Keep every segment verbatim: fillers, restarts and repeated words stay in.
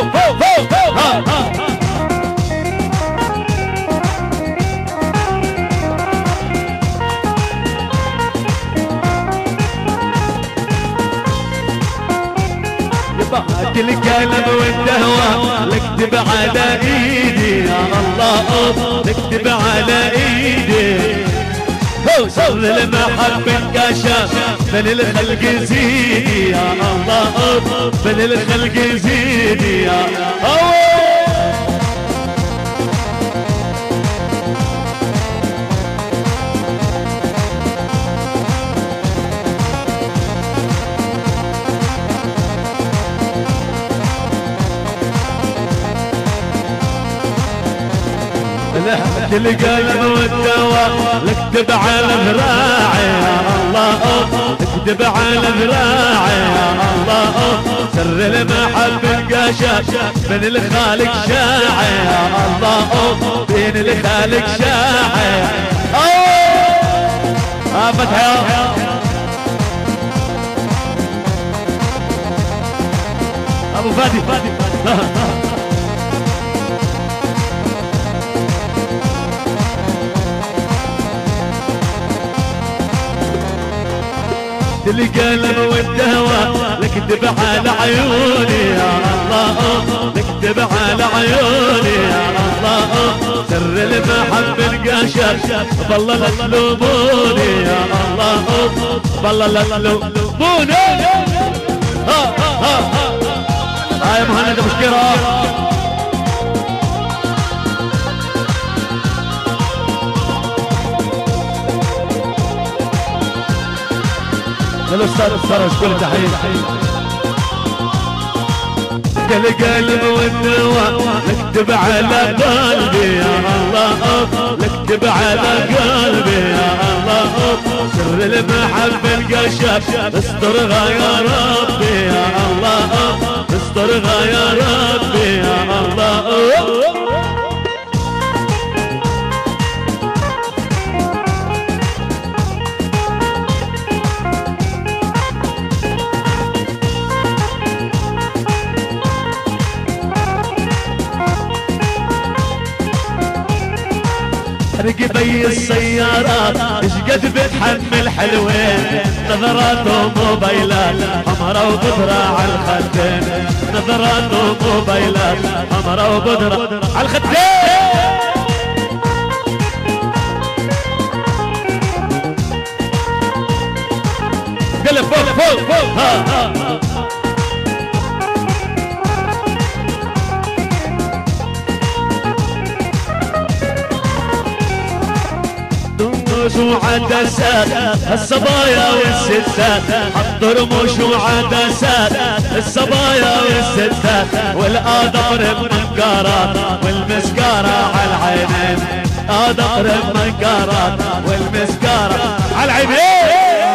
فوق فوق فوق ها ها كل كلام والدهوة نكتب على ايدي يا الله نكتب على ايدي سر المحبة انكشف من الخلق زيدي يا الله من الخلق زيدي يا الله كل قلب والدواء نكتب على ذراعي يا الله نكتب على ذراعي يا الله سر المحبة انكشف من الخالق شاعي يا الله بين الخالق شاعي اه فتحي ابو فادي فادي القلب والدهوة نكتب على عيوني يا الله نكتب على عيوني يا الله سر المحبة انكشف والله لا تلوموني يا الله والله لا تلوموني ها ها ها هاي مهند مشكلة للأستاذ السرج كل تحية كل قلب والدواء نكتب على قلبي يا الله نكتب على قلبي يا الله سر المحبة انكشف استرها يا ربي يا الله استرها يا ربي يا الله رقبي السيارات ايش قد بتحمل حلوين نظرات وموبايلات حمرا وبدرة على الخدين نظرات وموبايلات حمرا وبدرة على الخدين قلب فوق فوق فوق ها ها وعدسات الصبايا والستات حضر مش وعدسات الصبايا والستات والاظفر بمنقارات والمسكارة على العينين اظفر بمنقارات والمسكارة على العينين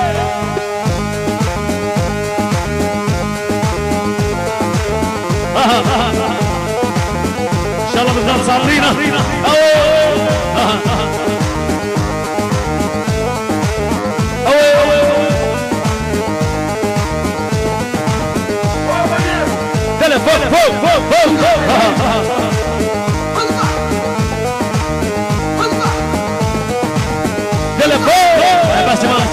ان شاء الله بالذات صابرينا فوق فوق فوق فوق يلا فوق بس ما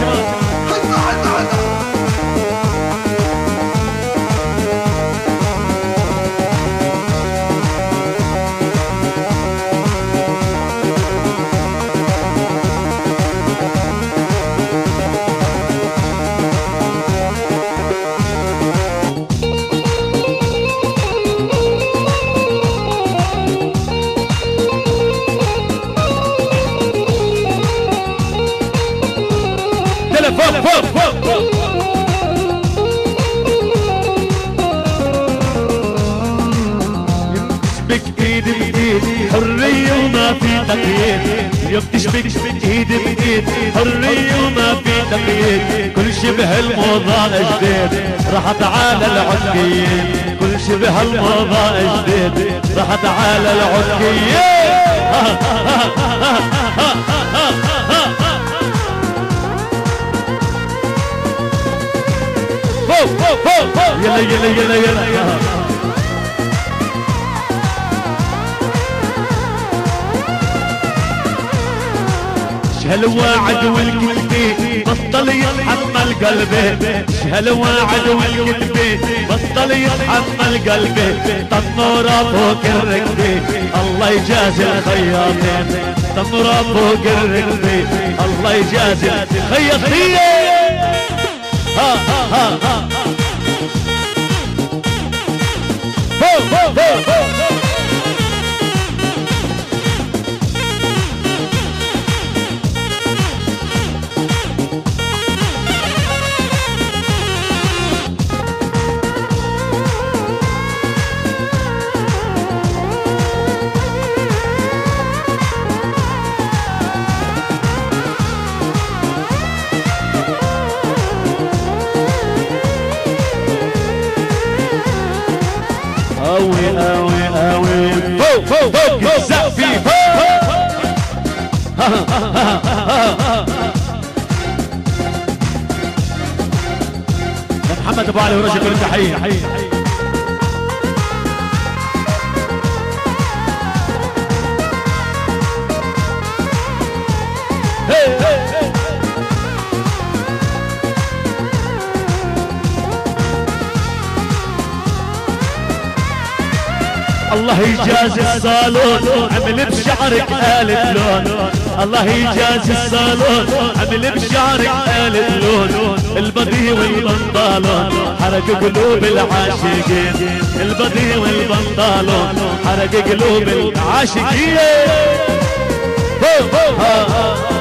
فوق فوق فوق فوق يمتشبك ايد بايد حرية وما في تقييد يمتشبك ايد بايد حرية وما في تقييد كل شبه الموضة جديد راحت على العكيين كل شبه الموضة جديد راحت على العكيين فوق فوق فوق يلا يلا يلا يلا هالواعد والكذبة بطل يتحمل قلبي، هالواعد والكذبة بطل يتحمل قلبي، تنورة فوق الركبة الله يجازي الخياطين، تنورة فوق الركبة الله يجازي الخياطين. ها ها ها ها هو هو هو هو اوي اوي اوي فوق فوق فوق السقف فوق. يا محمد ابو علي ورجل كل تحيه. الله يجازي الصالون عمل بشعرك آلة لون، الله يجازي الصالون عمل بشعرك آلة لون، البدي والبنطالون حرق قلوب العاشقين، البدي والبنطالون حرق قلوب العاشقين.